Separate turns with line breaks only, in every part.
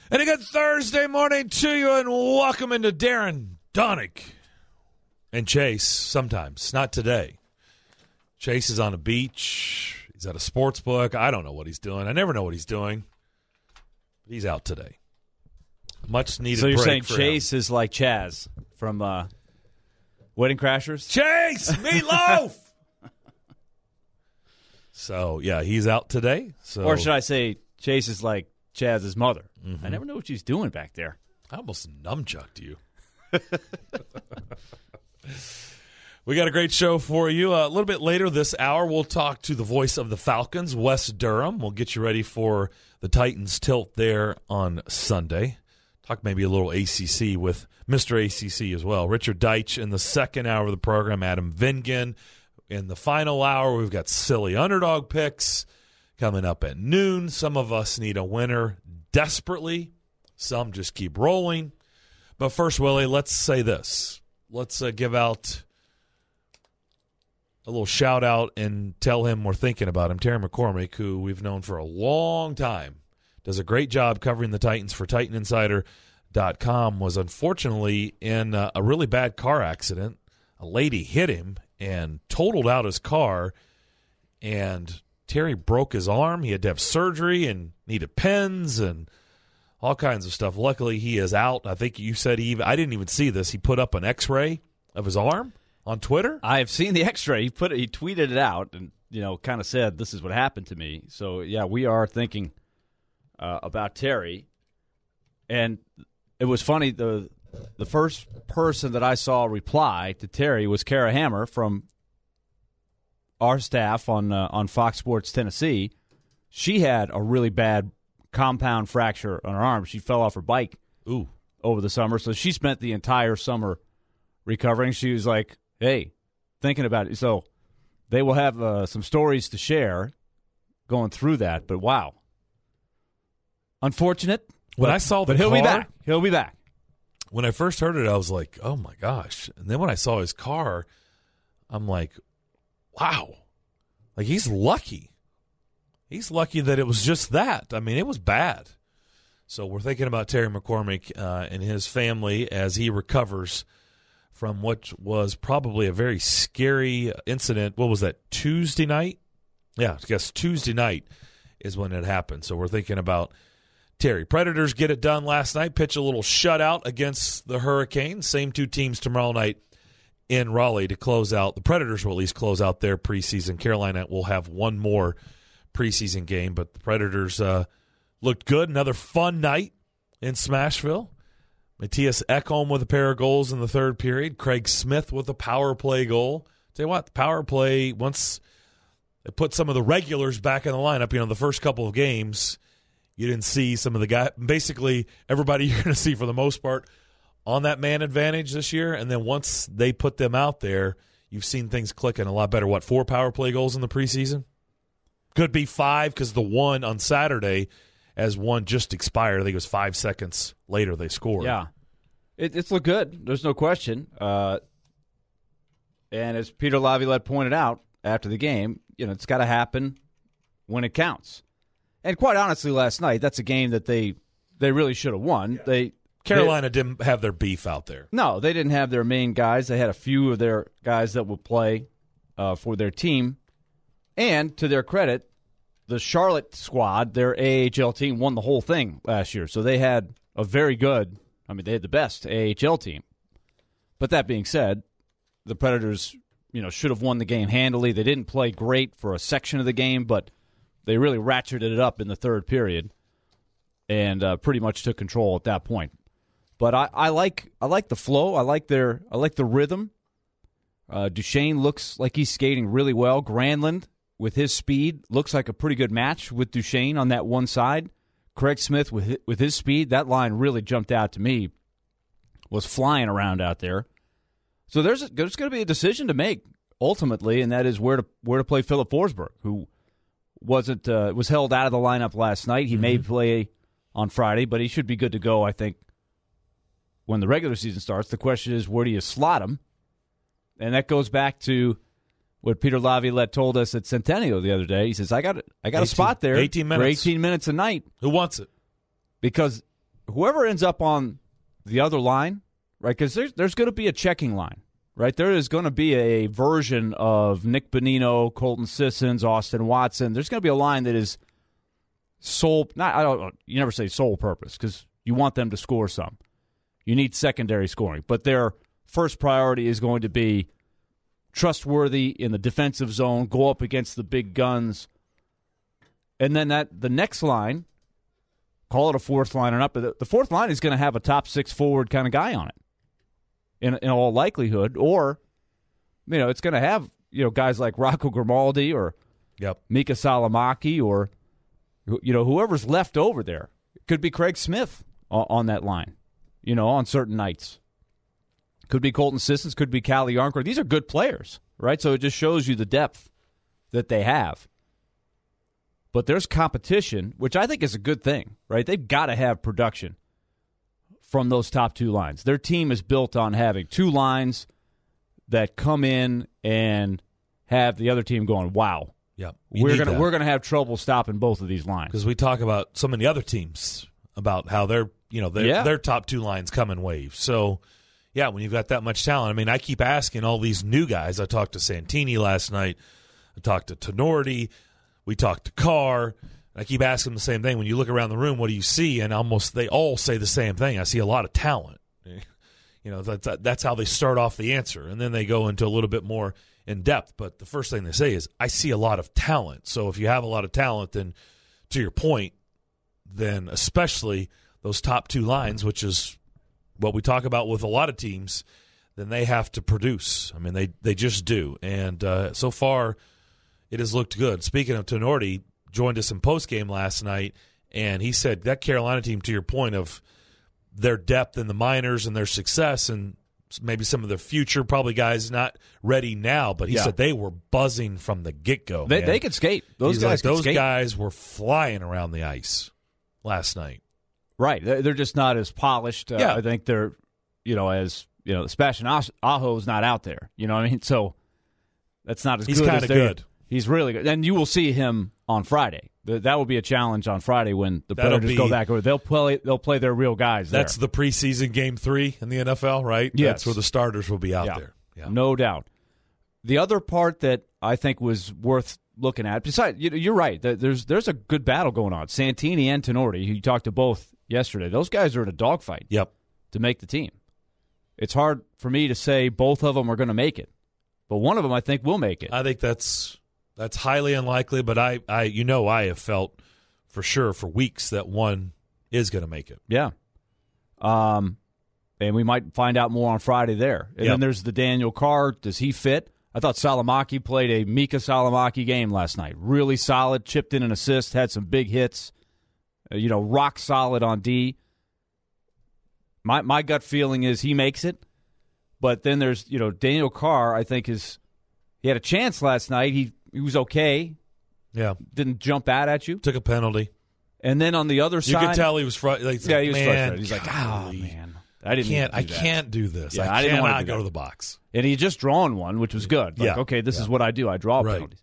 And a good Thursday morning to you, and welcome into Darren, Donick, and Chase sometimes. Not today. Chase is on a beach. He's at a sports book. I don't know what he's doing. I never know what he's doing. But he's out today. Much needed break.
So you're saying
for
Chase
him.
is like Chaz from Wedding Crashers?
Chase! Meatloaf! So, yeah, he's out today. So,
Or should I say Chase is like Chaz's mother?
Mm-hmm.
I never know what she's doing back there.
I almost numchucked you. We got a great show for you. A little bit later this hour, we'll talk to the voice of the Falcons, Wes Durham. We'll get you ready for the Titans tilt there on Sunday. Talk maybe a little ACC with Mr. ACC as well. Richard Deitch in the second hour of the program, Adam Vingan. In the final hour, we've got silly underdog picks coming up at noon. Some of us need a winner desperately. Some just keep rolling. But first, Willie, let's say this. Let's give out a little shout-out and tell him we're thinking about him. Terry McCormick, who we've known for a long time, does a great job covering the Titans for TitanInsider.com, was unfortunately in a really bad car accident. A lady hit him and totaled out his car, and Terry broke his arm. He had to have surgery and needed pens and all kinds of stuff. Luckily, he is out. I think you said I didn't even see this. He put up an X-ray of his arm on Twitter.
I've seen the X-ray. He tweeted it out and kind of said, "This is what happened to me." So yeah, we are thinking about Terry. And it was funny. The first person that I saw reply to Terry was Kara Hammer from our staff on Fox Sports Tennessee. She had a really bad compound fracture on her arm. She fell off her bike over the summer, so she spent the entire summer recovering. She was like, hey, thinking about it. So they will have some stories to share going through that, but wow. Unfortunate.
When I saw the
But he'll
car,
be back. He'll be back.
When I first heard it, I was like, oh, my gosh. And then when I saw his car, I'm like, wow. Like, he's lucky. He's lucky that it was just that. I mean, it was bad. So we're thinking about Terry McCormick and his family as he recovers from what was probably a very scary incident. What was that, Tuesday night? Yeah, I guess Tuesday night is when it happened. So we're thinking about Terry. Predators get it done last night, pitch a little shutout against the Hurricanes. Same two teams tomorrow night in Raleigh to close out. The Predators will at least close out their preseason. Carolina will have one more preseason game, but the Predators looked good. Another fun night in Smashville. Matthias Ekholm with a pair of goals in the third period. Craig Smith with a power play goal. Tell you what, the power play, once they put some of the regulars back in the lineup, the first couple of games, you didn't see some of the guys. Basically, everybody you're going to see for the most part on that man advantage this year. And then once they put them out there, you've seen things clicking a lot better. 4 power play goals in the preseason? Could be 5 because the one on Saturday, as one just expired, I think it was 5 seconds later they scored.
Yeah. It's looked good. There's no question. And as Peter Laviolette pointed out after the game, it's got to happen when it counts. And quite honestly, last night, that's a game that they really should have won. Yeah.
Carolina didn't have their beef out there.
No, they didn't have their main guys. They had a few of their guys that would play for their team. And to their credit, the Charlotte squad, their AHL team, won the whole thing last year. So they had a very good, they had the best AHL team. But that being said, the Predators, should have won the game handily. They didn't play great for a section of the game, but they really ratcheted it up in the third period and pretty much took control at that point. But I like the flow. I like the rhythm. Duchesne looks like he's skating really well. Granlund, with his speed, looks like a pretty good match with Duchesne on that one side. Craig Smith with his speed, that line really jumped out to me. Was flying around out there. So there's going to be a decision to make ultimately, and that is where to play Philip Forsberg, who was held out of the lineup last night. He may play on Friday, but he should be good to go, I think, when the regular season starts. The question is, where do you slot him? And that goes back to what Peter Laviolette told us at Centennial the other day. He says, I got a spot there
18 minutes.
for 18 minutes a night.
Who wants it?
Because whoever ends up on the other line, right? Because there's going to be a checking line, right? There is going to be a version of Nick Bonino, Colton Sissons, Austin Watson. There's going to be a line that is you never say sole purpose because you want them to score some. You need secondary scoring, but their first priority is going to be trustworthy in the defensive zone, go up against the big guns, and then the next line, call it a fourth line or not, but the fourth line is going to have a top six forward kind of guy on it, in all likelihood, or it's going to have guys like Rocco Grimaldi or Mika Salamaki or whoever's left over there. It could be Craig Smith on that line, on certain nights. Could be Colton Sissons, could be Calle Yarncroc. These are good players, right? So it just shows you the depth that they have. But there's competition, which I think is a good thing, right? They've got to have production from those top two lines. Their team is built on having two lines that come in and have the other team going, wow.
Yeah,
we're gonna have trouble stopping both of these lines.
Because we talk about so many other teams about how their top two lines come in waves. So, yeah, when you've got that much talent, I mean, I keep asking all these new guys. I talked to Santini last night. I talked to Tenorti. We talked to Carr. I keep asking them the same thing. When you look around the room, what do you see? And almost they all say the same thing. I see a lot of talent. That's how they start off the answer, and then they go into a little bit more in depth. But the first thing they say is, I see a lot of talent. So if you have a lot of talent, then to your point, then especially those top two lines, which is what we talk about with a lot of teams, then they have to produce. I mean, they just do. And so far, it has looked good. Speaking of Tenorti, joined us in postgame last night, and he said that Carolina team, to your point of their depth in the minors and their success and maybe some of the future, probably guys not ready now, but he said they were buzzing from the get-go.
They could skate. Those
guys were flying around the ice last night.
Right. They're just not as polished. I think they're, Sebastian Aho's not out there. You know what I mean? So that's not as good.
He's kind of good.
He's really good. And you will see him on Friday. That will be a challenge on Friday when the Predators go back over. They'll play their real guys there.
That's the preseason Game 3 in the NFL, right?
Yes.
That's where the starters will be out there. Yeah.
No doubt. The other part that I think was worth looking at, besides, you're right, there's a good battle going on. Santini and Tenorti, who you talked to both yesterday, those guys are in a dogfight to make the team. It's hard for me to say both of them are going to make it, but one of them I think will make it.
I think that's highly unlikely, but I have felt for sure for weeks that one is going to make it.
Yeah. And we might find out more on Friday there. And then there's the Daniel Carr. Does he fit? I thought Salamaki played a Mika Salamaki game last night. Really solid, chipped in an assist, had some big hits. Rock solid on D. My gut feeling is he makes it. But then there's, Daniel Carr, I think he had a chance last night. He was okay.
Yeah.
Didn't jump out at you.
Took a penalty.
And then on the other side,
you could tell he was frustrated.
He was frustrated. He's like, oh, man.
I can't do this.
Yeah,
I
didn't want to
go to the box.
And he had just drawn one, which was good. Like, okay, this is what I do. I draw penalties.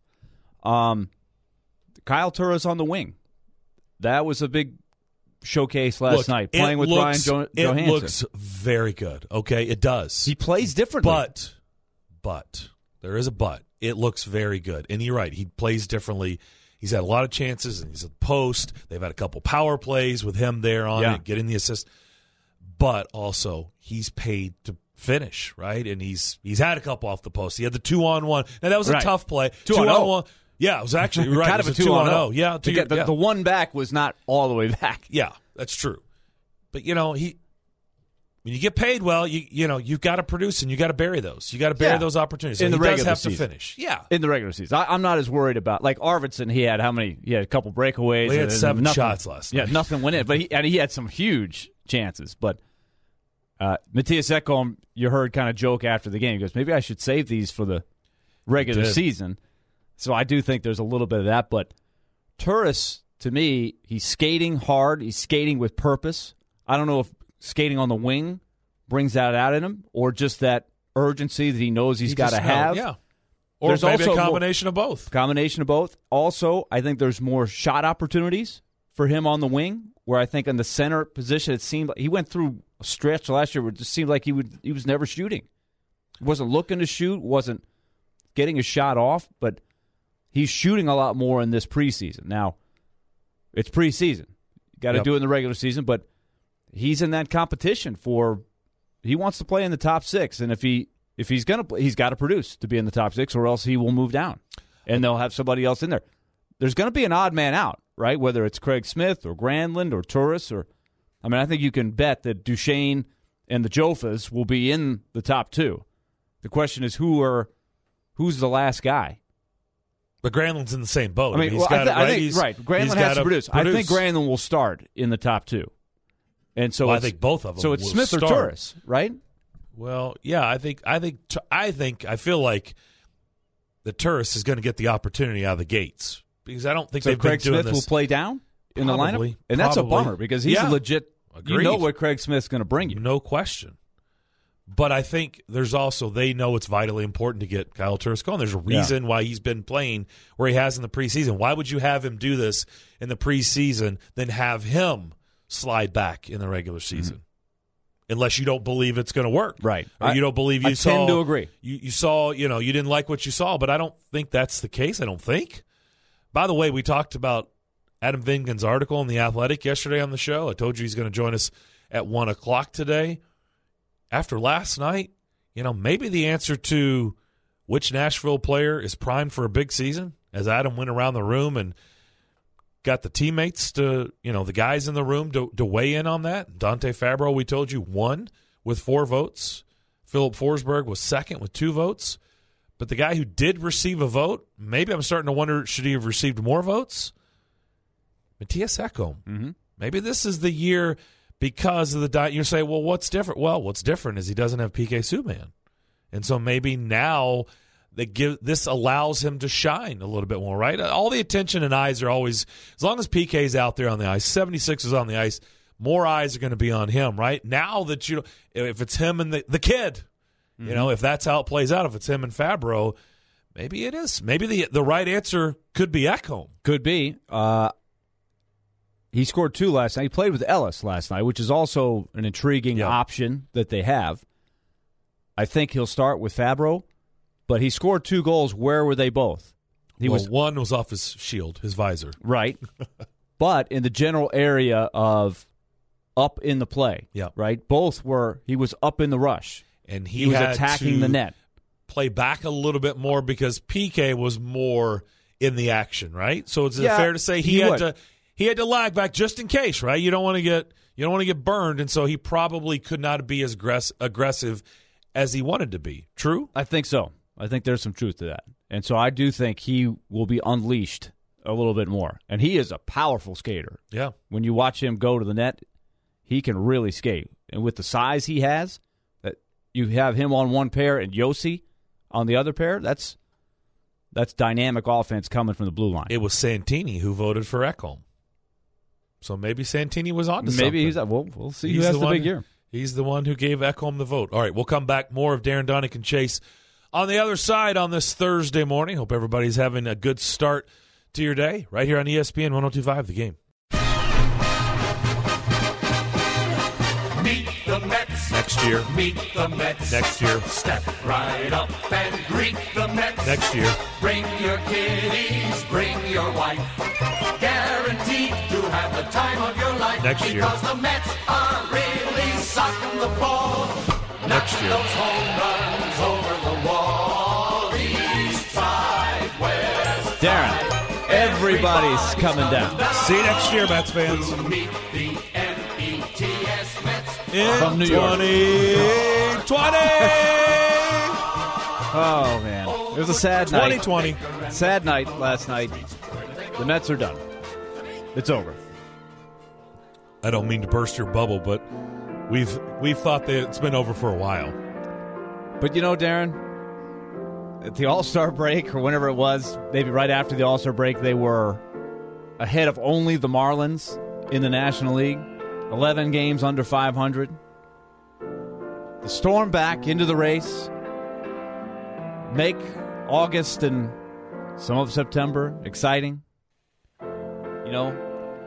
Kyle Turris on the wing. That was a big showcase last night, playing with Ryan Johansson.
It looks very good. Okay, it does.
He plays differently.
But, there is a but. It looks very good. And you're right. He plays differently. He's had a lot of chances, and he's at post. They've had a couple power plays with him there on it, getting the assist. But also, he's paid to finish, right? And he's had a couple off the post. He had the 2-on-1. Now, that was a tough play.
2-on-1.
Yeah, it was actually right.
kind of a 2-on-0.
Yeah,
the one back was not all the way back.
Yeah, that's true. But, when you get paid well, you've got to produce and you got to bury those. You got to bury those opportunities. So
in the regular
season.
To
finish. Yeah,
in the regular season, I'm not as worried about Arvidsson. He had how many? He had a couple breakaways.
He had 7 shots last night.
Yeah, nothing went in, but he had some huge chances. But Matthias Ekholm, you heard kind of joke after the game. He goes, maybe I should save these for the regular season. So I do think there's a little bit of that. But Turris, to me, he's skating hard. He's skating with purpose. I don't know if skating on the wing brings that out in him or just that urgency that he knows he's got to have.
Yeah. Or
there's
maybe
also
a combination of both.
Also, I think there's more shot opportunities for him on the wing, where I think in the center position, it seemed like he went through a stretch last year where it just seemed like he was never shooting. He wasn't looking to shoot, wasn't getting a shot off, but he's shooting a lot more in this preseason. Now, it's preseason. You got to do it in the regular season, but he's in that competition he wants to play in the top 6, and if he's going to, he's got to produce to be in the top 6, or else he will move down, and they'll have somebody else in there. There's going to be an odd man out, right? Whether it's Craig Smith or Granlund or Turris, I think you can bet that Duchesne and the Jofas will be in the top 2. The question is who's the last guy?
But Granlund's in the same boat.
I think Granlund has to produce. I think Granlund will start in the top 2. And so
I think both of them.
So it's
will
Smith
start.
or Turris, right?
Well, yeah, I feel like the Turris is going to get the opportunity out of the gates because I don't think they've
Craig
been doing
Smith
this.
will play down in the lineup, and that's a bummer because he's a legit.
Agreed.
You know what Craig Smith's going to bring you,
no question. But I think there's also they know it's vitally important to get Kyle Turris going. There's a reason why he's been playing where he has in the preseason. Why would you have him do this in the preseason, then have him slide back in the regular season? Unless you don't believe it's going to work.
Right.
Or you don't believe
I tend to agree.
You saw, you didn't like what you saw, but I don't think that's the case. I don't think. By the way, we talked about Adam Vingan's article in The Athletic yesterday on the show. I told you he's going to join us at 1 o'clock today. After last night, maybe the answer to which Nashville player is primed for a big season, as Adam went around the room and got the teammates to, the guys in the room to weigh in on that. Dante Fabro, we told you, won with 4 votes. Philip Forsberg was second with 2 votes. But the guy who did receive a vote, maybe I'm starting to wonder, should he have received more votes? Matthias Ekholm.
Mm-hmm.
Maybe this is the year because of the diet. You say, well, what's different? Well, what's different is he doesn't have PK Subban. And so maybe now this allows him to shine a little bit more, right? All the attention and eyes are always, as long as PK's out there on the ice, 76 is on the ice, more eyes are going to be on him, right? Now that if it's him and the kid, if that's how it plays out, if it's him and Fabro, maybe it is. Maybe the right answer could be Ekholm.
Could be. He scored 2 last night. He played with Ellis last night, which is also an intriguing option that they have. I think he'll start with Fabro, but he scored 2 goals. Where were they both?
One was off his shield, his visor.
Right. But in the general area of up in the play.
Yeah.
Right? He was up in the rush.
And
he was attacking the net.
Play back a little bit more because PK was more in the action, right? So is it fair to say he had to lag back just in case, right? You don't want to get burned, and so he probably could not be as aggressive as he wanted to be. True?
I think so. I think there's some truth to that. And so I do think he will be unleashed a little bit more. And he is a powerful skater.
Yeah. When
you watch him go to the net, he can really skate. And with the size he has, that you have him on one pair and Yossi on the other pair, that's dynamic offense coming from the blue line.
It was Santini who voted for Ekholm. So maybe Santini was on to something.
Maybe we'll see who has the big year.
He's the one who gave Ekholm the vote. All right, we'll come back. More of Darren Donick and Chase on the other side on this Thursday morning. Hope everybody's having a good start to your day right here on ESPN 102.5 The Game.
Meet the Mets.
Next year.
Meet the Mets.
Next year.
Step right up and greet the Mets.
Next year.
Bring your kiddies, bring your wife. Guaranteed to have the time of your life.
Next year.
Because the Mets are really socking the ball.
Next
Knocking
year.
those home runs over the wall. East side, west
Darren,
side.
everybody's coming down.
See you next year, Mets fans.
To meet the METS Mets.
In
From New York.
2020.
Oh, man. It was a sad night.
2020.
Sad night last night. The Mets are done. It's over.
I don't mean to burst your bubble, but we've thought that it's been over for a while.
But Darren, at the All-Star break or whenever it was, maybe right after the All-Star break, they were ahead of only the Marlins in the National League. 11 games under 500. The storm back into the race. Make August and some of September exciting.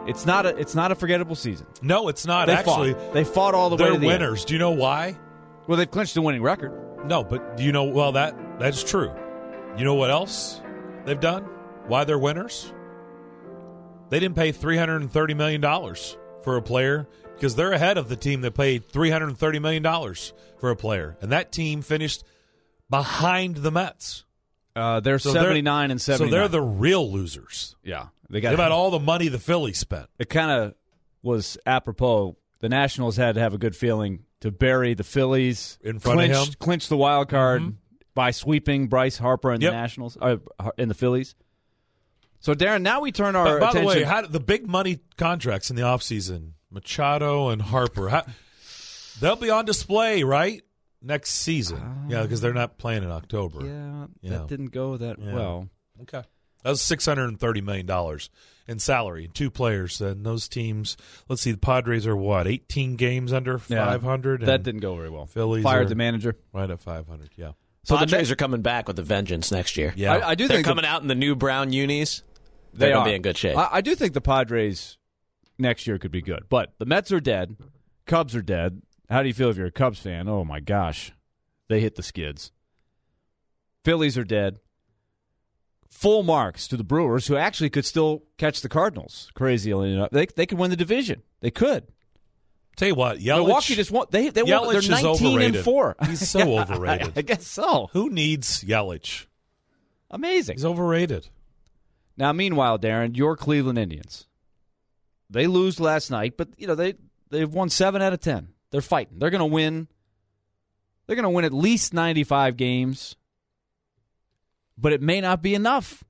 It's not a forgettable season.
No, it's not.
They fought all the way to the
They're winners.
end.
Do you know why?
Well, they've clinched a winning record.
No, but do you know? Well, that's true. You know what else they've done? Why they're winners? They didn't pay $330 million for a player because they're ahead of the team that paid $330 million for a player, and that team finished behind the Mets.
They're 79 and 79.
So they're the real losers.
Yeah,
They got all the money the Phillies spent.
It kind of was apropos. The Nationals had to have a good feeling to bury the Phillies
In front of him.
clinch the wild card by sweeping Bryce Harper and the Nationals in the Phillies. So, Darren, now we turn our
by
attention.
the way, the big money contracts in the offseason, Machado and Harper, they'll be on display, right, next season. Yeah, because they're not playing in October.
That didn't go that well.
Okay. That was $630 million in salary, 2 players. And those teams, let's see, the Padres are what, 18 games under 500?
That didn't go very well.
Phillies
fired
are
the manager.
right at 500, yeah.
So Padres are coming back with a vengeance next year.
Yeah.
I do
They're
think
coming out in the new brown unis.
They
They're going
are
to be in good shape.
I do think the Padres next year could be good. But the Mets are dead. Cubs are dead. How do you feel if you're a Cubs fan? Oh, my gosh. They hit the skids. Phillies are dead. Full marks to the Brewers, who actually could still catch the Cardinals. Crazily enough. They could win the division. They could.
Tell you what, Yelich,
Milwaukee just won. They're
Yelich is
19
overrated.
and 4.
He's so overrated.
I guess so.
Who needs Yelich?
Amazing.
He's overrated.
Now, meanwhile, Darren, your Cleveland Indians. They lose last night, but they've won 7 out of 10. They're fighting. They're going to win. They're going to win at least 95 games, but it may not be enough.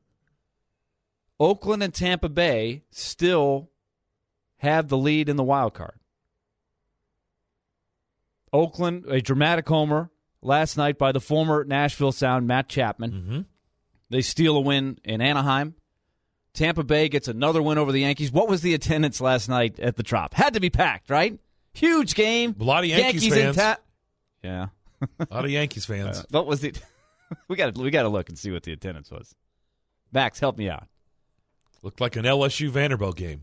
Oakland and Tampa Bay still have the lead in the wild card. Oakland, a dramatic homer last night by the former Nashville Sound, Matt Chapman.
Mm-hmm.
They steal a win in Anaheim. Tampa Bay gets another win over the Yankees. What was the attendance last night at the Trop? Had to be packed, right? Huge game.
A lot of Yankees fans.
Yeah.
A lot of Yankees fans.
What was it? We got to look and see what the attendance was. Max, help me out.
Looked like an LSU Vanderbilt game.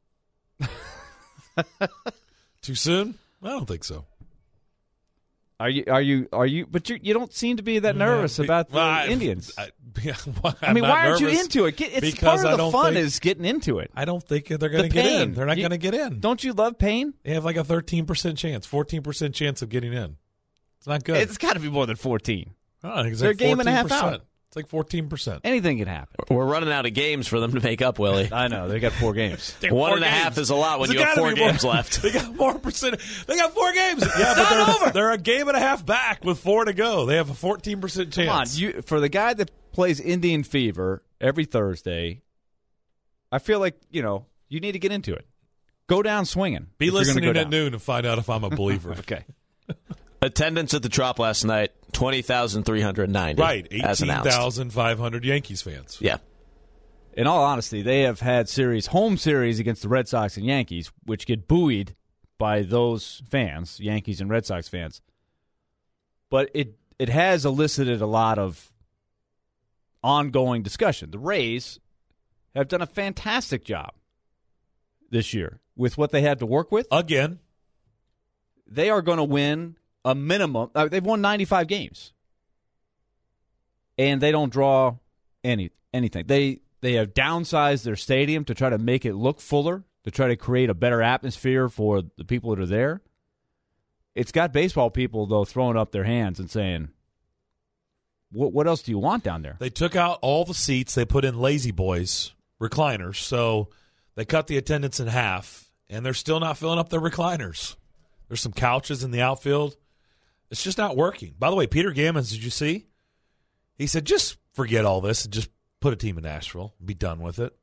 Too soon? I don't think so.
Are you? But you don't seem to be that nervous about the Indians.
I mean,
why aren't you into it? It's part of the fun is getting into it.
I don't think they're going to get in. They're not going to get in.
Don't you love pain?
They have like a 13% chance, 14% chance of getting in. It's not good.
It's got to be more than 14.
I think it's
They're
like
a game and a half
14%.
out.
It's like 14%.
Anything can happen.
We're running out of games for them to make up, Willie.
I know. They got 4 games.
1.5 is a lot when you have 4 games left.
They got more percent. They got 4 games. Yeah, but they're a game and a half back with 4 to go. They have a 14% chance.
Come on, for the guy that plays Indian Fever every Thursday, I feel like you need to get into it. Go down swinging.
Be listening at noon to find out if I'm a believer.
Okay.
Attendance at the Trop last night, 20,390.
Right,
as announced.
18,500 Yankees fans.
Yeah.
In all honesty, they have had home series against the Red Sox and Yankees, which get buoyed by those fans, Yankees and Red Sox fans. But it has elicited a lot of ongoing discussion. The Rays have done a fantastic job this year with what they had to work with.
Again.
They are going to win a minimum. They've won 95 games. And they don't draw anything. They have downsized their stadium to try to make it look fuller, to try to create a better atmosphere for the people that are there. It's got baseball people, though, throwing up their hands and saying, what else do you want down there?
They took out all the seats. They put in Lazy Boys recliners. So they cut the attendance in half, and they're still not filling up their recliners. There's some couches in the outfield. It's just not working. By the way, Peter Gammons, did you see? He said, just forget all this and just put a team in Nashville and be done with it.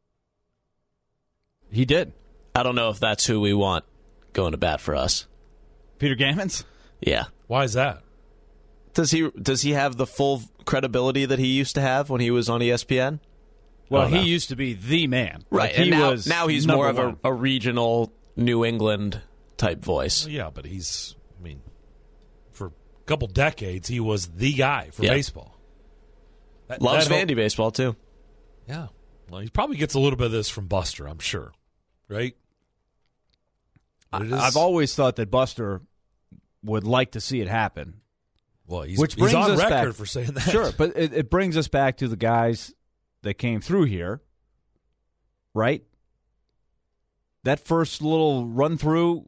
He did.
I don't know if that's who we want going to bat for us.
Peter Gammons?
Yeah.
Why is that?
Does he have the full credibility that he used to have when he was on ESPN?
Well, he used to be the man.
Right.
Like,
and now he's more of a regional New England type voice.
Well, yeah, but for a couple decades, he was the guy for baseball.
Loves Vandy baseball, too.
Yeah. Well, he probably gets a little bit of this from Buster, I'm sure. Right?
I've always thought that Buster would like to see it happen.
Well, he's
brings
on
us
record
back,
for saying that.
Sure, but it brings us back to the guys that came through here, right? That first little run-through,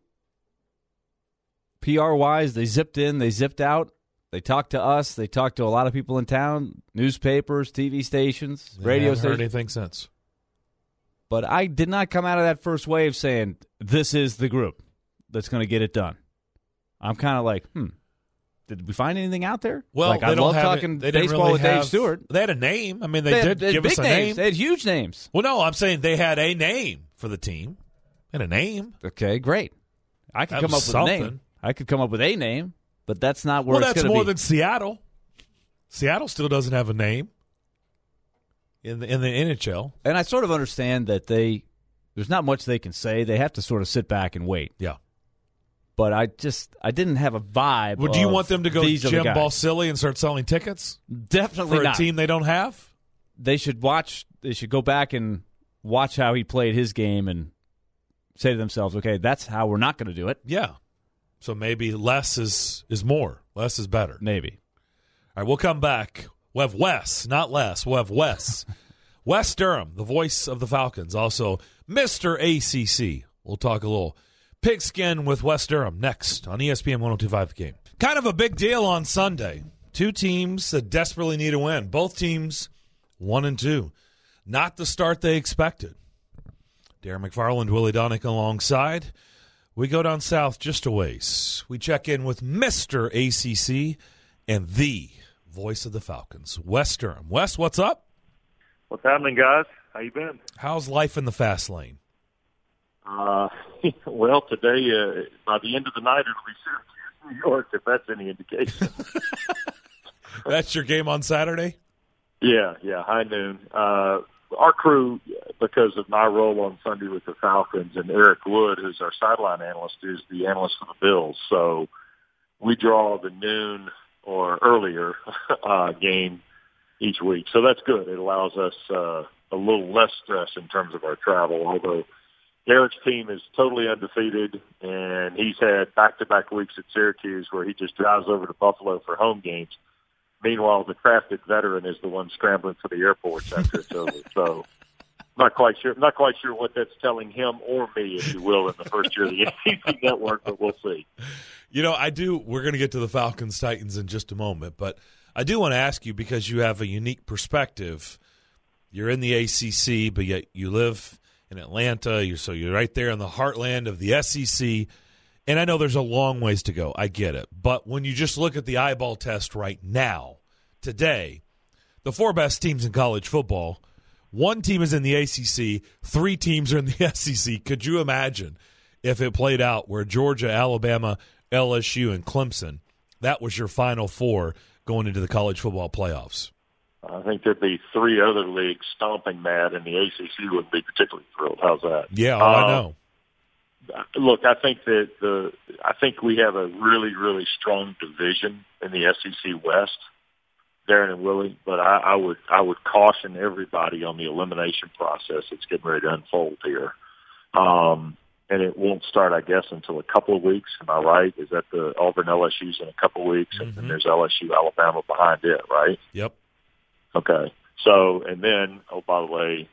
PR-wise, they zipped in, they zipped out. They talked to us. They talked to a lot of people in town, newspapers, TV stations, radio
haven't
stations.
heard anything since.
But I did not come out of that first wave saying, this is the group that's going to get it done. I'm kind of like, did we find anything out there?
Well,
like, I love talking baseball with Dave Stewart.
They had a name. I mean, they did give us a name.
They had huge names.
Well, no, I'm saying they had a name for the team. And a name.
Okay, great. I could come up with a name. I could come up with a name, but that's not where it's going to be.
Well, that's more than Seattle. Seattle still doesn't have a name in the NHL.
And I sort of understand that there's not much they can say. They have to sort of sit back and wait.
Yeah.
But I didn't have a vibe.
Well, do you want them to go Jim
Balsillie
Balsillie and start selling tickets?
Definitely
for
not.
A team they don't have?
They should watch. They should go back and watch how he played his game and say to themselves, okay, that's how we're not going to do it.
Yeah. So maybe less is more. Less is better.
Maybe.
All right, we'll come back. We'll have Wes, not less. We'll have Wes. Wes Durham, the voice of the Falcons. Also, Mr. ACC. We'll talk a little pigskin with Wes Durham next on ESPN 102.5 The Game. Kind of a big deal on Sunday. Two teams that desperately need a win. Both teams 1-2. Not the start they expected. Darren McFarland, Willie Donick alongside. We go down south just a ways. We check in with Mr. ACC and the voice of the Falcons, Wes Durham. Wes, what's up?
What's happening, guys? How you been?
How's life in the fast lane?
Well, today, by the end of the night, it'll be Syracuse, New York, if that's any indication.
That's your game on Saturday?
Yeah, high noon. Our crew, because of my role on Sunday with the Falcons, and Eric Wood, who's our sideline analyst, is the analyst for the Bills. So we draw the noon or earlier game each week. So that's good. It allows us a little less stress in terms of our travel, although Eric's team is totally undefeated, and he's had back-to-back weeks at Syracuse where he just drives over to Buffalo for home games. Meanwhile, the crafted veteran is the one scrambling for the airports after it's over. So, not quite sure what that's telling him or me, if you will, in the first year of the ACC network, but we'll see.
You know, we're going to get to the Falcons Titans in just a moment, but I do want to ask you, because you have a unique perspective. You're in the ACC, but yet you live in Atlanta. You're right there in the heartland of the SEC. And I know there's a long ways to go. I get it. But when you just look at the eyeball test right now, today, the four best teams in college football, one team is in the ACC, three teams are in the SEC. Could you imagine if it played out where Georgia, Alabama, LSU, and Clemson, that was your final four going into the college football playoffs?
I think there'd be three other leagues stomping mad, and the ACC wouldn't be particularly thrilled. How's that?
Yeah, I know.
Look, I think we have a really, really strong division in the SEC West, Darren and Willie. But I would caution everybody on the elimination process that's getting ready to unfold here, and it won't start, I guess, until a couple of weeks. Am I right? Is that the Auburn LSU's in a couple of weeks, and then there's LSU Alabama behind it, right?
Yep.
Okay. So, and then, oh, by the way,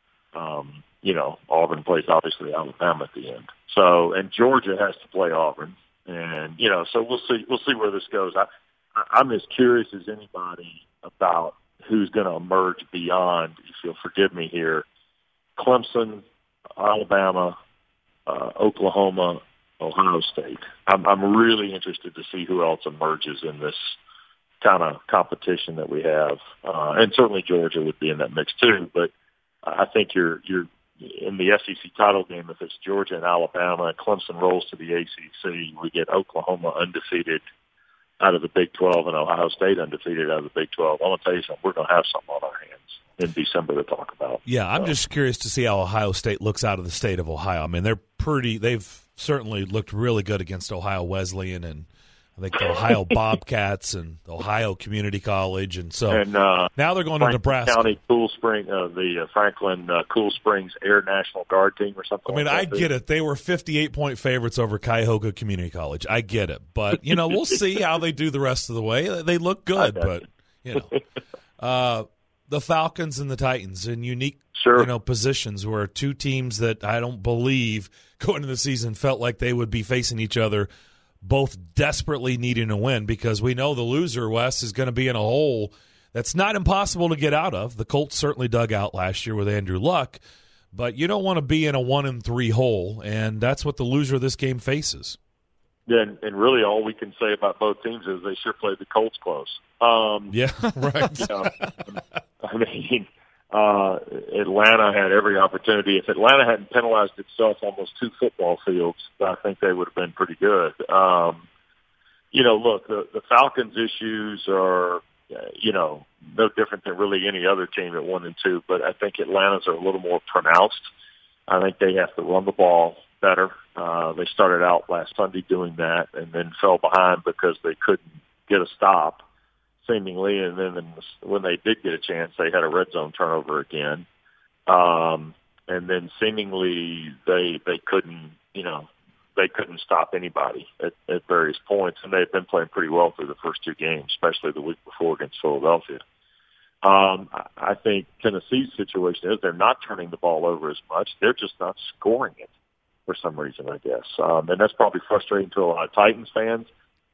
Auburn plays obviously Alabama at the end. So, and Georgia has to play Auburn, and so we'll see where this goes. I'm as curious as anybody about who's going to emerge beyond, if you'll forgive me here, Clemson, Alabama, Oklahoma, Ohio State. I'm really interested to see who else emerges in this kind of competition that we have, and certainly Georgia would be in that mix too. But I think you're in the SEC title game. If it's Georgia and Alabama, and Clemson rolls to the ACC, we get Oklahoma undefeated out of the Big 12 and Ohio State undefeated out of the Big 12. I'm going to tell you something. We're going to have something on our hands in December to talk about.
Yeah, I'm just curious to see how Ohio State looks out of the state of Ohio. I mean, they've certainly looked really good against Ohio Wesleyan, and I think the Ohio Bobcats and Ohio Community College, and so now they're going to
Franklin
Nebraska.
County Cool Spring, the Franklin Cool Springs Air National Guard team or something.
I mean,
like that.
I get it. They were 58-point favorites over Cuyahoga Community College. I get it, but we'll see how they do the rest of the way. They look good, but the Falcons and the Titans in unique positions were two teams that I don't believe going into the season felt like they would be facing each other, both desperately needing a win, because we know the loser, Wes, is going to be in a hole that's not impossible to get out of. The Colts certainly dug out last year with Andrew Luck, but you don't want to be in a 1-3 hole, and that's what the loser of this game faces.
Yeah, and really all we can say about both teams is they sure played the Colts close.
Yeah, right.
I mean, Atlanta had every opportunity. If Atlanta hadn't penalized itself almost 2 football fields, I think they would have been pretty good. Look, the Falcons' issues are, no different than really any other team at 1-2, but I think Atlanta's are a little more pronounced. I think they have to run the ball better. They started out last Sunday doing that and then fell behind because they couldn't get a stop, seemingly, and then when they did get a chance, they had a red zone turnover again. And then seemingly they couldn't, they couldn't stop anybody at various points, and they've been playing pretty well through the first 2 games, especially the week before against Philadelphia. I think Tennessee's situation is they're not turning the ball over as much. They're just not scoring it for some reason, I guess. And that's probably frustrating to a lot of Titans fans.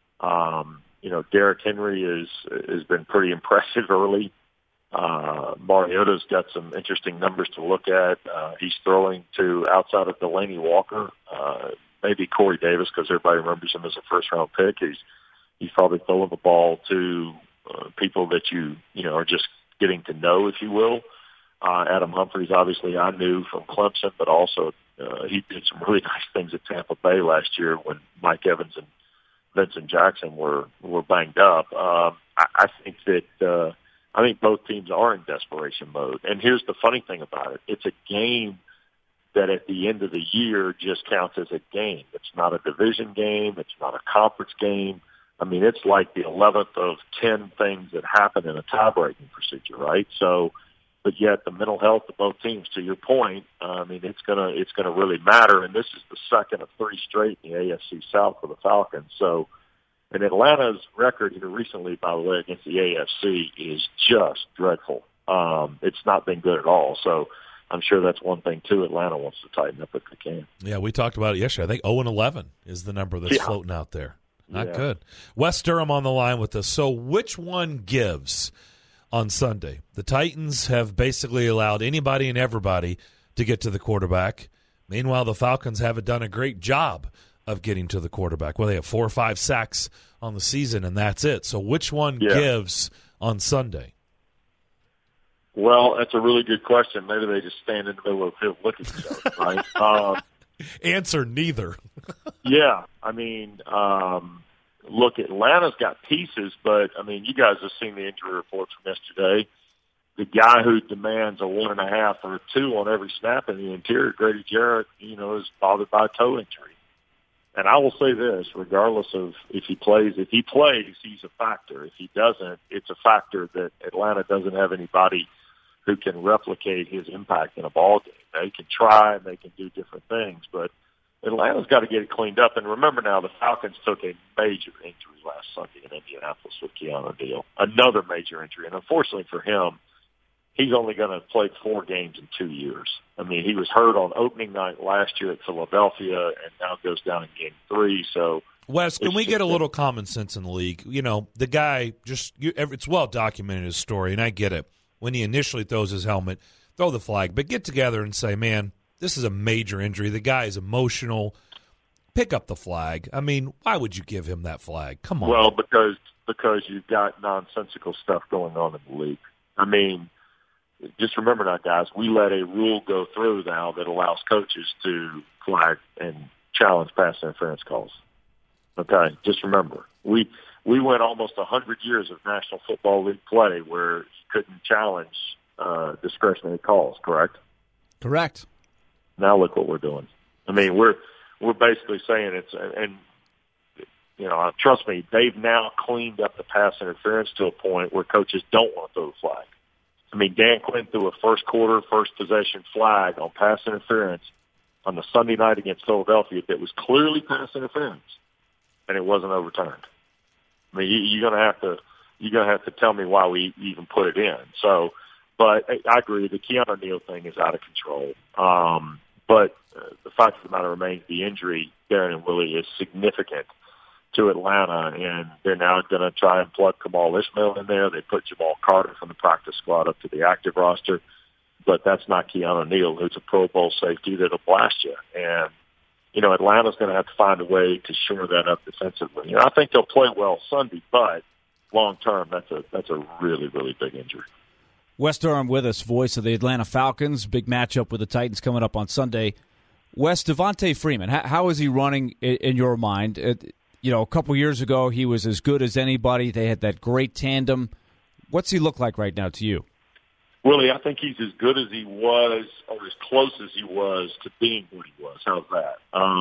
Derrick Henry has been pretty impressive early. Mariota's got some interesting numbers to look at. He's throwing to outside of Delaney Walker, maybe Corey Davis, because everybody remembers him as a first-round pick. He's probably throwing the ball to people that you are just getting to know, if you will. Adam Humphries, obviously, I knew from Clemson, but also he did some really nice things at Tampa Bay last year when Mike Evans and Vincent Jackson were banged up. I think that I think both teams are in desperation mode. And here's the funny thing about it. It's a game that at the end of the year just counts as a game. It's not a division game. It's not a conference game. I mean, it's like the 11th of 10 things that happen in a tie-breaking procedure, right? So, but yet the mental health of both teams, to your point, I mean, it's gonna really matter. And this is the second of 3 straight in the AFC South for the Falcons. So, and Atlanta's record here recently, by the way, against the AFC is just dreadful. It's not been good at all. So I'm sure that's one thing, too. Atlanta wants to tighten up if they can.
Yeah, we talked about it yesterday. I think 0-11 is the number that's floating out there. Not good. Wes Durham on the line with us. So which one gives on Sunday? The Titans have basically allowed anybody and everybody to get to the quarterback. Meanwhile, the Falcons haven't done a great job of getting to the quarterback. Well, they have 4 or 5 sacks on the season, and that's it. So which one gives on Sunday?
Well, that's a really good question. Maybe they just stand in the middle of the field looking at each other, right?
Answer neither.
Yeah. I mean, look, Atlanta's got pieces, but, I mean, you guys have seen the injury reports from yesterday. The guy who demands a 1.5 or a 2 on every snap in the interior, Grady Jarrett, is bothered by a toe injury. And I will say this, regardless of if he plays, he's a factor. If he doesn't, it's a factor that Atlanta doesn't have anybody who can replicate his impact in a ball game. They can try and they can do different things, but Atlanta's got to get it cleaned up. And remember now, the Falcons took a major injury last Sunday in Indianapolis with Keanu Neal. Another major injury. And unfortunately for him, he's only going to play 4 games in 2 years. I mean, he was hurt on opening night last year at Philadelphia and now goes down in game 3. So,
Wes, can we get a little common sense in the league? The guy it's well documented, his story, and I get it. When he initially throws his helmet, throw the flag, but get together and say, man, this is a major injury. The guy is emotional. Pick up the flag. I mean, why would you give him that flag? Come on.
Well, because you've got nonsensical stuff going on in the league. I mean, just remember now, guys, we let a rule go through now that allows coaches to flag and challenge pass interference calls. Okay, just remember. We went almost 100 years of National Football League play where you couldn't challenge discretionary calls, correct?
Correct.
Now look what we're doing. I mean, we're basically saying it's, and trust me, they've now cleaned up the pass interference to a point where coaches don't want to throw the flag. I mean, Dan Quinn threw a first possession flag on pass interference on the Sunday night against Philadelphia that was clearly pass interference, and it wasn't overturned. I mean, you're gonna have to tell me why we even put it in. So, but I agree, the Keanu Neal thing is out of control. But the fact of the matter remains, the injury, Darren and Willie, is significant to Atlanta, and they're now going to try and plug Kamal Ishmael in there. They put Jamal Carter from the practice squad up to the active roster, but that's not Keanu Neal, who's a Pro Bowl safety that'll blast you. And, Atlanta's going to have to find a way to shore that up defensively. I think they'll play well Sunday, but long term, that's a really, really big injury.
Wes Durham with us, voice of the Atlanta Falcons. Big matchup with the Titans coming up on Sunday. Wes, Devontae Freeman, how is he running in your mind? A couple years ago, he was as good as anybody. They had that great tandem. What's he look like right now to you?
Willie, I think he's as good as he was, or as close as he was to being what he was. How's that?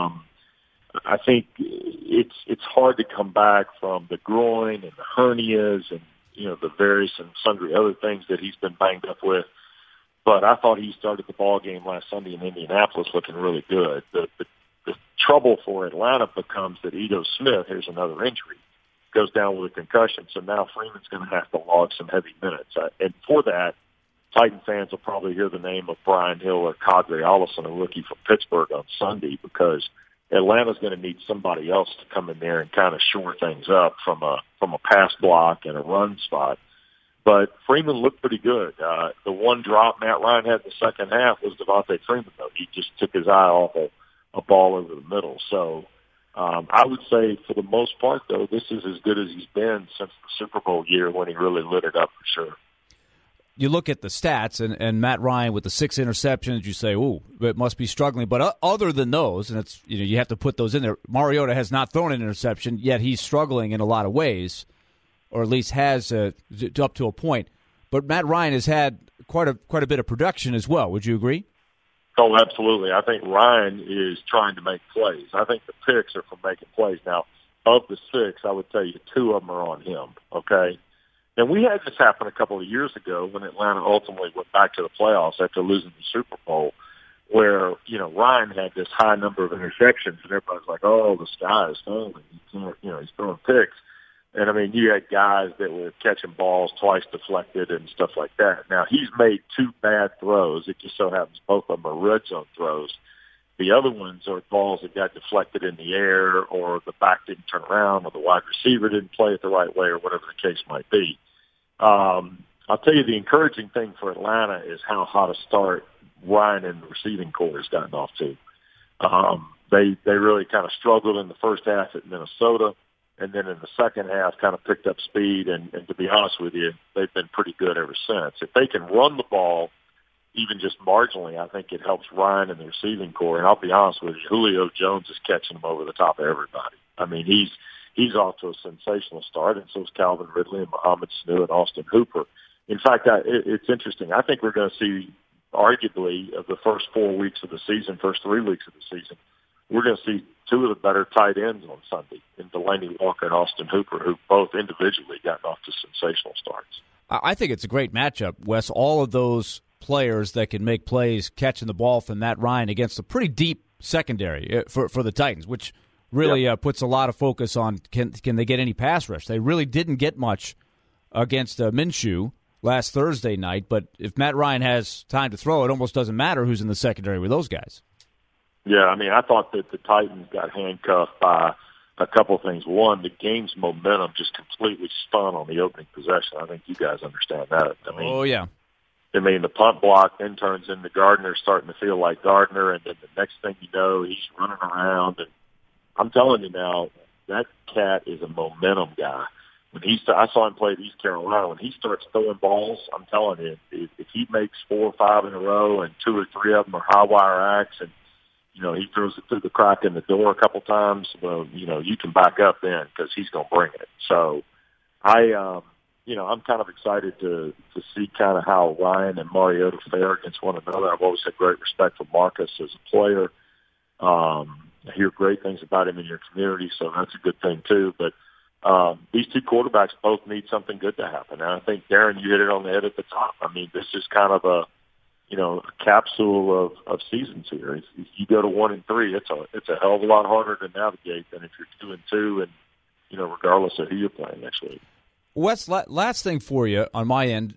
I think it's hard to come back from the groin and the hernias and the various and sundry other things that he's been banged up with. But I thought he started the ball game last Sunday in Indianapolis looking really good. The trouble for Atlanta becomes that Ito Smith, here's another injury, goes down with a concussion. So now Freeman's going to have to log some heavy minutes. And for that, Titan fans will probably hear the name of Brian Hill or Kadri Allison, a rookie from Pittsburgh, on Sunday, because Atlanta's going to need somebody else to come in there and kind of shore things up from a pass block and a run spot. But Freeman looked pretty good. The one drop Matt Ryan had in the second half was Devontae Freeman, though. He just took his eye off a ball over the middle. So I would say for the most part, though, this is as good as he's been since the Super Bowl year when he really lit it up for sure.
You look at the stats, and Matt Ryan with the 6 interceptions, you say, ooh, it must be struggling. But other than those, and it's you have to put those in there, Mariota has not thrown an interception, yet he's struggling in a lot of ways, or at least has up to a point. But Matt Ryan has had quite a bit of production as well. Would you agree?
Oh, absolutely. I think Ryan is trying to make plays. I think the picks are from making plays. Now, of the 6, I would tell you 2 of them are on him, okay? And we had this happen a couple of years ago when Atlanta ultimately went back to the playoffs after losing the Super Bowl, where, Ryan had this high number of interceptions, and everybody's like, oh, the sky is falling. He's throwing picks. And, I mean, you had guys that were catching balls twice deflected and stuff like that. Now, he's made 2 bad throws. It just so happens both of them are red zone throws. The other ones are balls that got deflected in the air, or the back didn't turn around, or the wide receiver didn't play it the right way, or whatever the case might be. I'll tell you the encouraging thing for Atlanta is how hot a start Ryan and the receiving corps has gotten off to. They really kind of struggled in the first half at Minnesota, and then in the second half kind of picked up speed, and to be honest with you, they've been pretty good ever since. If they can run the ball even just marginally, I think it helps Ryan and the receiving corps. And I'll be honest with you, Julio Jones is catching them over the top of everybody. I mean, he's off to a sensational start, and so is Calvin Ridley and Mohamed Sanu and Austin Hooper. In fact, it's interesting. I think we're going to see, arguably, of the first 4 weeks of the season, first 3 weeks of the season, we're going to see 2 of the better tight ends on Sunday in Delaney Walker and Austin Hooper, who both individually gotten off to sensational starts.
I think it's a great matchup, Wes. All of those players that can make plays catching the ball from Matt Ryan against a pretty deep secondary for the Titans, which really puts a lot of focus on can they get any pass rush. They really didn't get much against Minshew last Thursday night, but if Matt Ryan has time to throw, it almost doesn't matter who's in the secondary with those guys.
Yeah, I mean, I thought that the Titans got handcuffed by a couple of things. One, the game's momentum just completely spun on the opening possession. I think you guys understand that. I mean, the punt block then turns into Gardner starting to feel like Gardner, and then the next thing you know, he's running around. And I'm telling you now, that cat is a momentum guy. I saw him play at East Carolina. When he starts throwing balls, I'm telling you, if he makes 4 or 5 in a row and 2 or 3 of them are high wire acts, and he throws it through the crack in the door a couple times, well, you can back up then because he's going to bring it. So I'm kind of excited to see kind of how Ryan and Mariota fare against one another. I've always had great respect for Marcus as a player. I hear great things about him in your community, so that's a good thing too. But these two quarterbacks both need something good to happen. And I think, Darren, you hit it on the head at the top. I mean, this is kind of a capsule of seasons here. If you go to 1-3, it's a hell of a lot harder to navigate than if you're 2-2, and regardless of who you're playing next week.
Wes, last thing for you on my end.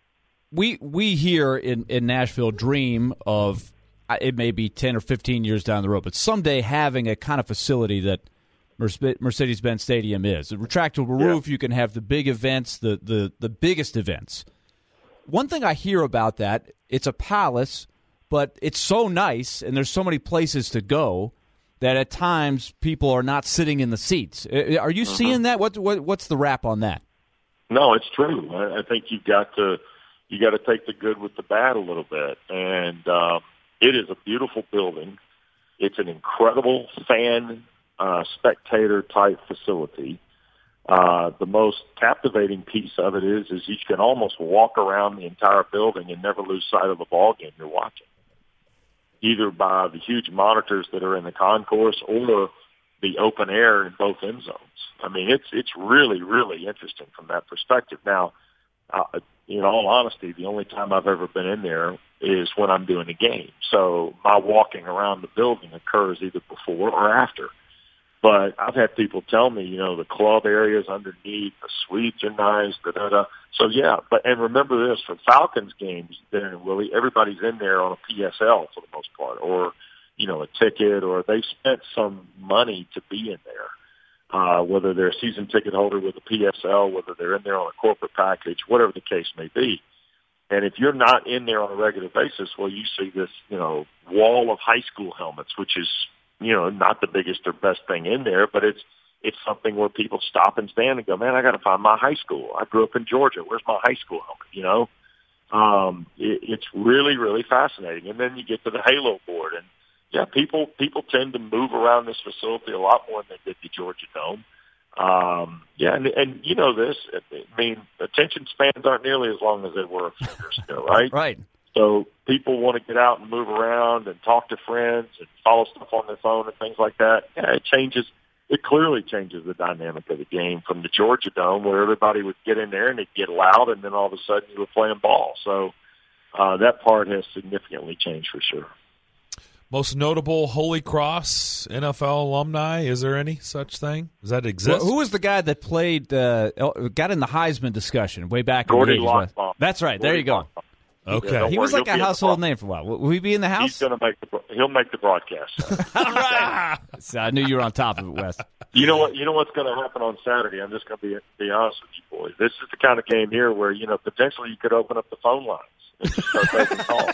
We here in Nashville dream of, it may be 10 or 15 years down the road, but someday having a kind of facility that Mercedes-Benz Stadium is. A retractable roof, you can have the big events, the biggest events. One thing I hear about that, it's a palace, but it's so nice and there's so many places to go that at times people are not sitting in the seats. Are you seeing that? What's the rap on that?
No, it's true. I think you got to take the good with the bad a little bit. And it is a beautiful building. It's an incredible fan spectator type facility. The most captivating piece of it is you can almost walk around the entire building and never lose sight of the ball game you're watching, either by the huge monitors that are in the concourse or the open air in both end zones. I mean, it's really, really interesting from that perspective. Now, in all honesty, the only time I've ever been in there is when I'm doing a game. So my walking around the building occurs either before or after. But I've had people tell me, the club areas underneath, the suites are nice, da-da-da. So, yeah, and remember this, for Falcons games, Willie, everybody's in there on a PSL for the most part, or, a ticket, or they spent some money to be in there, whether they're a season ticket holder with a PSL, whether they're in there on a corporate package, whatever the case may be. And if you're not in there on a regular basis, well, you see this, wall of high school helmets, which is, not the biggest or best thing in there, but it's something where people stop and stand and go, man, I got to find my high school. I grew up in Georgia. Where's my high school helmet? It's really, really fascinating. And then you get to the Halo board, and yeah, people tend to move around this facility a lot more than they did the Georgia Dome. And you know this, I mean, attention spans aren't nearly as long as they were a few years ago, right?
Right.
So people want to get out and move around and talk to friends and follow stuff on their phone and things like that. Yeah, it clearly changes the dynamic of the game from the Georgia Dome, where everybody would get in there and it'd get loud, and then all of a sudden you were playing ball. So that part has significantly changed for sure.
Most notable Holy Cross NFL alumni, is there any such thing? Does that exist?
Who was the guy that got in the Heisman discussion way back
Gordy
in the 80s?
Lockbaum.
That's right. There you go.
Okay.
He was like a household name for a while. Will he be in the house?
He'll make the broadcast.
All right. So I knew you were on top of it, Wes.
You know what's going to happen on Saturday? I'm just going to be honest with you boys. This is the kind of game here where, potentially you could open up the phone lines and just start taking calls.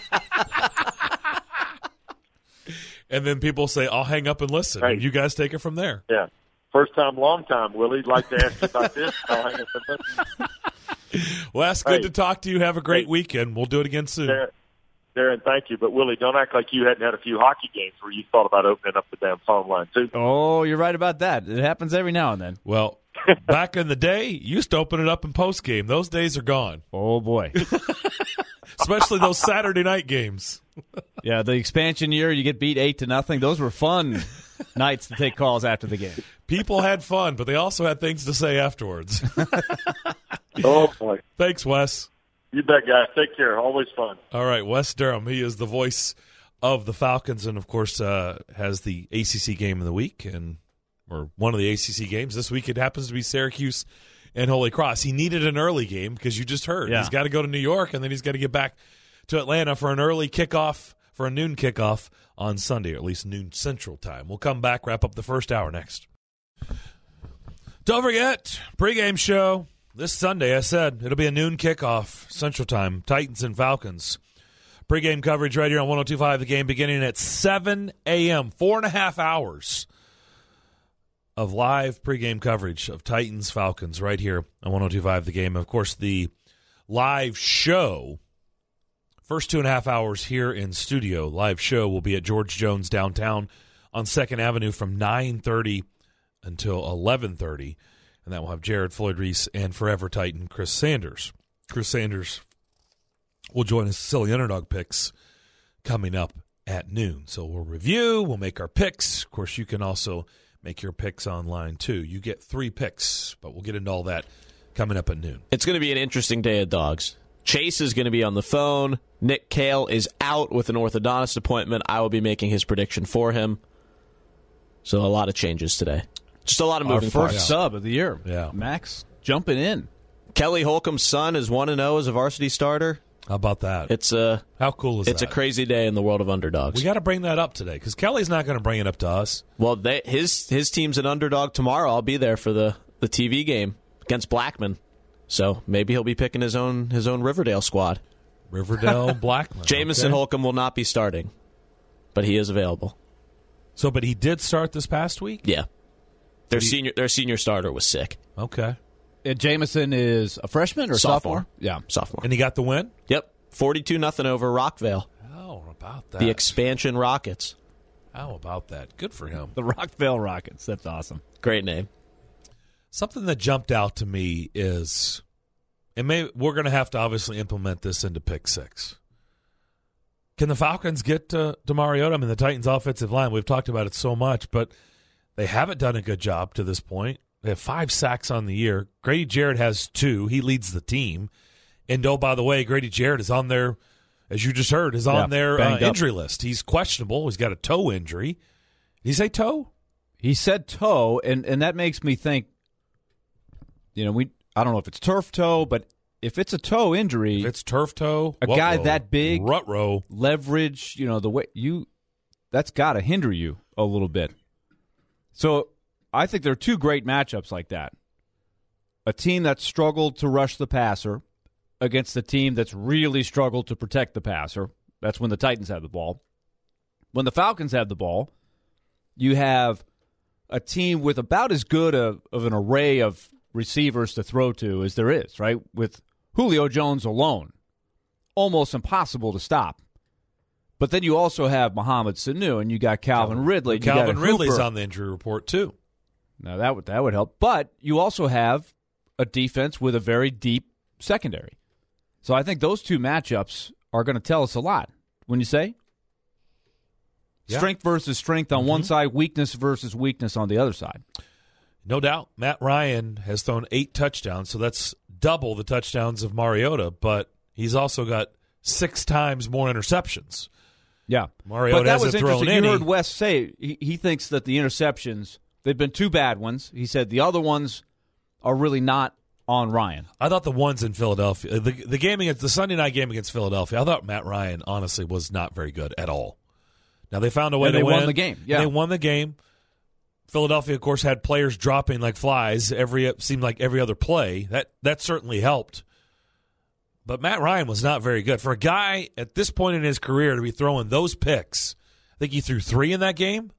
And then people say, I'll hang up and listen.
Right.
And you guys take it from there.
Yeah. First time, long time. Willie'd like to ask you about this. I'll hang up and listen.
Wes, good to talk to you. Have a great weekend. We'll do it again soon.
Darren, thank you. But, Willie, don't act like you hadn't had a few hockey games where you thought about opening up the damn phone line, too.
Oh, you're right about that. It happens every now and then.
Well, back in the day, you used to open it up in postgame. Those days are gone.
Oh, boy.
Especially those Saturday night games.
Yeah, the expansion year, you get beat 8-0. Those were fun nights to take calls after the game.
People had fun, but they also had things to say afterwards.
Oh, boy.
Thanks, Wes.
You bet, guys. Take care. Always fun.
All right, Wes Durham. He is the voice of the Falcons and, of course, has the ACC game of the week, or one of the ACC games. This week it happens to be Syracuse and Holy Cross. He needed an early game because you just heard.
Yeah.
He's got to go to New York, and then he's got to get back to Atlanta for an early kickoff, for a noon kickoff on Sunday, or at least noon Central Time. We'll come back, wrap up the first hour next. Don't forget, pregame show this Sunday. I said it'll be a noon kickoff Central Time, Titans and Falcons. Pregame coverage right here on 102.5 The Game beginning at 7 a.m., 4.5 hours of live pregame coverage of Titans Falcons right here on 102.5 The Game. Of course, the live show, first 2.5 hours here in studio, live show will be at George Jones downtown on 2nd Avenue from 9:30 until 11:30, and that will have Jared Floyd Reese and Forever Titan Chris Sanders. Chris Sanders will join us, Silly Underdog Picks, coming up at noon. So we'll review, we'll make our picks. Of course, you can also make your picks online, too. You get 3 picks, but we'll get into all that coming up at noon.
It's going to be an interesting day of dogs. Chase is going to be on the phone. Nick Cale is out with an orthodontist appointment. I will be making his prediction for him. So a lot of changes today. Just a lot of moving
Our first
parts.
sub of the year.
Yeah.
Max jumping in.
Kelly Holcomb's son is 1-0 as a varsity starter.
How about that?
It's a
How cool is that?
It's a crazy day in the world of underdogs.
We got to bring that up today because Kelly's not going to bring it up to us.
Well, his team's an underdog tomorrow. I'll be there for the TV game against Blackman. So maybe he'll be picking his own Riverdale squad.
Riverdale Blackman.
Jamison
okay.
Holcomb will not be starting, but he is available.
So, but he did start this past week?
Yeah. Their senior starter was sick.
Okay.
And Jameson is a freshman or sophomore? Yeah.
Sophomore.
And he got the win?
Yep. 42-0 over Rockville.
How about that?
The expansion Rockets.
How about that? Good for him.
The Rockville Rockets. That's awesome.
Great name.
Something that jumped out to me is, and we're going to have to obviously implement this into Pick 6. Can the Falcons get to Mariota? I mean, the Titans' offensive line, we've talked about it so much, but they haven't done a good job to this point. They have 5 sacks on the year. Grady Jarrett has 2. He leads the team. And, oh, by the way, Grady Jarrett is on their, as you just heard, is on their injury list. He's questionable. He's got a toe injury. Did he say toe?
He said toe, and that makes me think, I don't know if it's turf toe, but if it's a toe injury,
If it's turf toe,
a guy that big,
rut row,
leverage, the way that's got to hinder you a little bit. So I think there are 2 great matchups like that. A team that struggled to rush the passer against a team that's really struggled to protect the passer. That's when the Titans have the ball. When the Falcons have the ball, you have a team with about as good of an array of receivers to throw to as there is, right? With Julio Jones alone, almost impossible to stop. But then you also have Mohamed Sanu, and you got Calvin Ridley.
Calvin Ridley's on the injury report, too.
Now, that would help. But you also have a defense with a very deep secondary. So I think those 2 matchups are going to tell us a lot. Wouldn't you say?
Yeah.
Strength versus strength on one side, weakness versus weakness on the other side.
No doubt. Matt Ryan has thrown 8 touchdowns, so that's double the touchdowns of Mariota, but he's also got 6 times more interceptions.
Yeah.
Mariota
but that was
hasn't thrown
interesting.
any.
You heard Wes say he thinks that the interceptions, they've been 2 bad ones. He said the other ones are really not on Ryan.
I thought the ones in Philadelphia, the game against the Sunday night game against Philadelphia, I thought Matt Ryan honestly was not very good at all. Now they found a way
And
to
they
win.
won the game. Yeah.
They won the game. Philadelphia, of course, had players dropping like flies. Seemed like every other play. That certainly helped. But Matt Ryan was not very good. For a guy at this point in his career to be throwing those picks, I think he threw 3 in that game.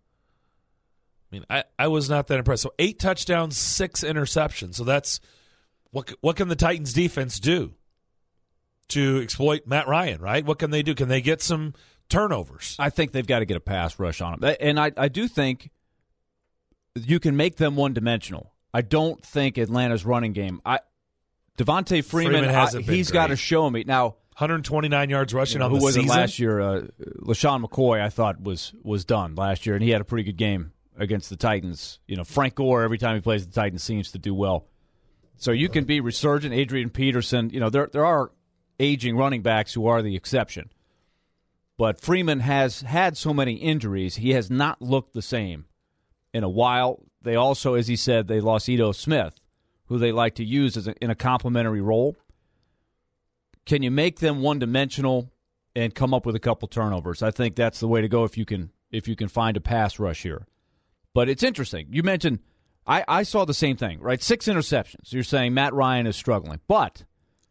I mean, I was not that impressed. So 8 touchdowns, 6 interceptions. So that's what can the Titans defense do to exploit Matt Ryan, right? What can they do? Can they get some turnovers?
I think they've got to get a pass rush on him. And I do think you can make them one-dimensional. I don't think Atlanta's running game. Devontae Freeman
hasn't been
he's got to
great.
show me. Now,
129 yards rushing on
who
the
was
season.
it last year? LaShawn McCoy, I thought, was done last year, and he had a pretty good game against the Titans. Frank Gore, every time he plays the Titans, seems to do well. So you can be resurgent. Adrian Peterson, there are aging running backs who are the exception. But Freeman has had so many injuries, he has not looked the same in a while. They also, as he said, they lost Ito Smith, who they like to use in a complementary role. Can you make them one-dimensional and come up with a couple turnovers? I think that's the way to go if you can find a pass rush here. But it's interesting. You mentioned I saw the same thing, right? 6 interceptions. You're saying Matt Ryan is struggling. But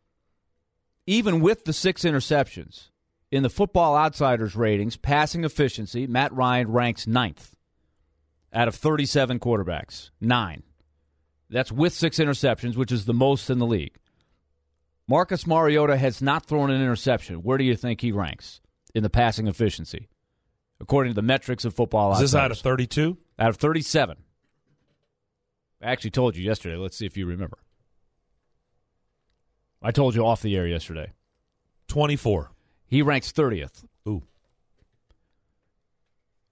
even with the 6 interceptions, in the Football Outsiders ratings, passing efficiency, Matt Ryan ranks 9th out of 37 quarterbacks. 9. That's with 6 interceptions, which is the most in the league. Marcus Mariota has not thrown an interception. Where do you think he ranks in the passing efficiency, according to the metrics of Football Outsiders?
Is this out of 32?
Out of 37. I actually told you yesterday. Let's see if you remember. I told you off the air yesterday.
24.
He ranks 30th.
Ooh.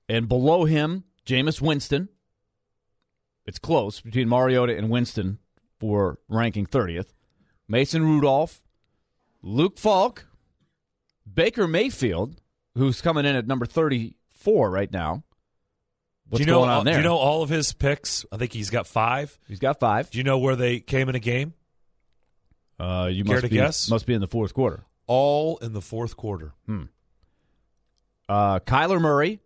And below him, Jameis Winston. It's close between Mariota and Winston for ranking 30th. Mason Rudolph, Luke Falk, Baker Mayfield, who's coming in at number 34 right now. What's going on there?
Do you know all of his picks? I think he's got 5.
He's got 5.
Do you know where they came in a game?
You
Care to guess?
Must be in the fourth quarter.
All in the fourth quarter.
Kyler Murray,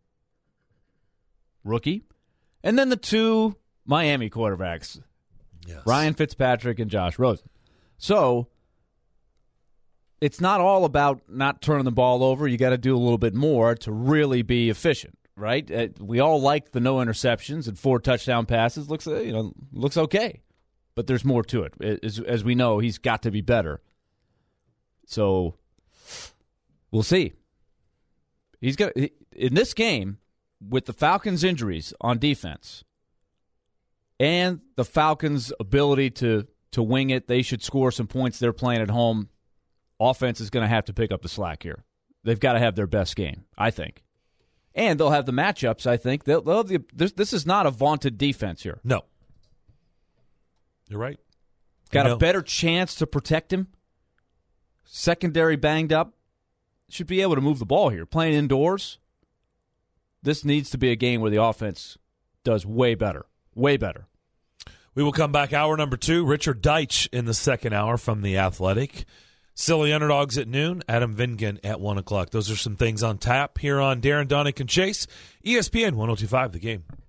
rookie. And then the 2 Miami quarterbacks,
Yes.
Ryan Fitzpatrick and Josh Rosen. So it's not all about not turning the ball over. You got to do a little bit more to really be efficient, right? We all like the no interceptions and 4 touchdown passes. Looks okay, but there's more to it. As we know, he's got to be better. So we'll see. He's got in this game with the Falcons' injuries on defense and the Falcons' ability to wing it. They should score some points. They're playing at home. Offense is going to have to pick up the slack here. They've got to have their best game, I think. And they'll have the matchups, I think. They'll have this is not a vaunted defense here.
No. You're right.
Got a better chance to protect him. Secondary banged up. Should be able to move the ball here. Playing indoors, this needs to be a game where the offense does way better. Way better.
We will come back hour number 2. Richard Deitch in the second hour from The Athletic. Silly Underdogs at noon. Adam Vingan at 1 o'clock. Those are some things on tap here on Darren, Donick, and Chase. ESPN 102.5 The Game.